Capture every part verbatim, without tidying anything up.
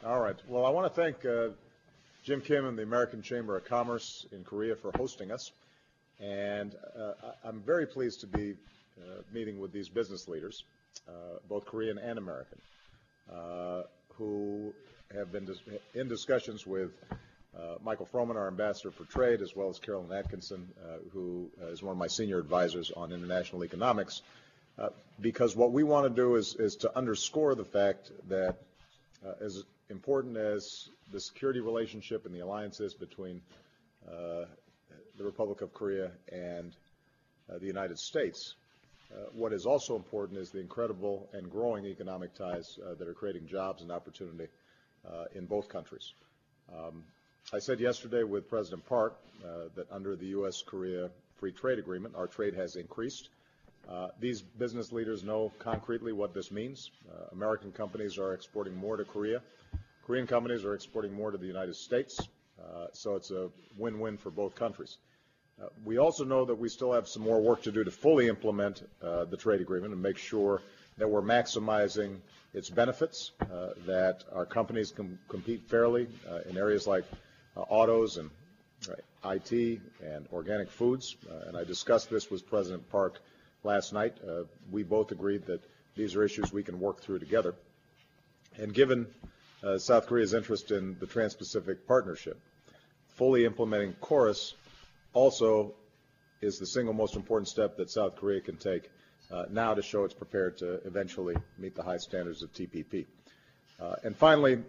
All right. Well, I want to thank uh, Jim Kim and the American Chamber of Commerce in Korea for hosting us. And uh, I'm very pleased to be uh, meeting with these business leaders, uh, both Korean and American, uh, who have been dis in discussions with uh, Michael Froman, our ambassador for trade, as well as Carolyn Atkinson, uh, who is one of my senior advisors on international economics, uh, because what we want to do is, is to underscore the fact that uh, as important as the security relationship and the alliances between uh, the Republic of Korea and uh, the United States, uh, what is also important is the incredible and growing economic ties uh, that are creating jobs and opportunity uh, in both countries. Um, I said yesterday with President Park uh, that under the U S Korea Free Trade Agreement, our trade has increased. Uh, these business leaders know concretely what this means. Uh, American companies are exporting more to Korea. Korean companies are exporting more to the United States. Uh, so it's a win-win for both countries. Uh, we also know that we still have some more work to do to fully implement uh, the trade agreement and make sure that we're maximizing its benefits, uh, that our companies can compete fairly uh, in areas like uh, autos and uh, I T and organic foods. Uh, and I discussed this with President Park last night. Uh, we both agreed that these are issues we can work through together. And given uh, South Korea's interest in the Trans-Pacific Partnership, fully implementing KORUS also is the single most important step that South Korea can take uh, now to show it's prepared to eventually meet the high standards of T P P. Uh, and finally,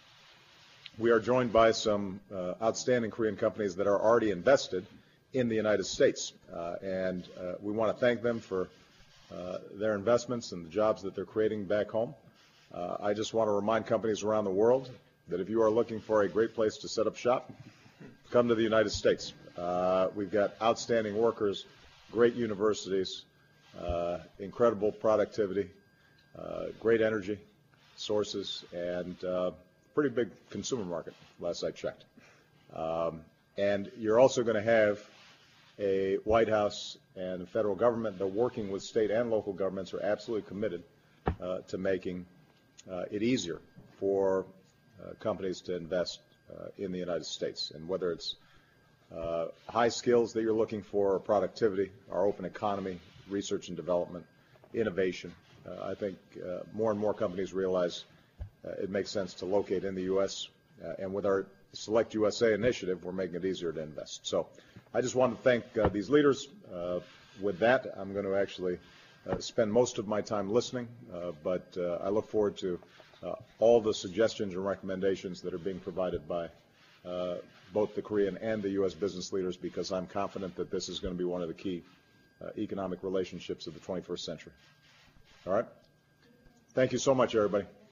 we are joined by some uh, outstanding Korean companies that are already invested in the United States. Uh, and uh, we want to thank them for uh, their investments and the jobs that they're creating back home. Uh, I just want to remind companies around the world that if you are looking for a great place to set up shop, come to the United States. Uh, we've got outstanding workers, great universities, uh, incredible productivity, uh, great energy sources, and uh, pretty big consumer market, last I checked. Um, and you're also going to have a White House and a federal government that, working with state and local governments, are absolutely committed uh, to making uh, it easier for uh, companies to invest uh, in the United States. And whether it's uh, high skills that you're looking for, or productivity, our open economy, research and development, innovation, uh, I think uh, more and more companies realize uh, it makes sense to locate in the U S Uh, and with our Select U S A initiative, we're making it easier to invest. So I just want to thank uh, these leaders. Uh, with that, I'm going to actually uh, spend most of my time listening, uh, but uh, I look forward to uh, all the suggestions and recommendations that are being provided by uh, both the Korean and the U S business leaders, because I'm confident that this is going to be one of the key uh, economic relationships of the twenty-first century. All right? Thank you so much, everybody.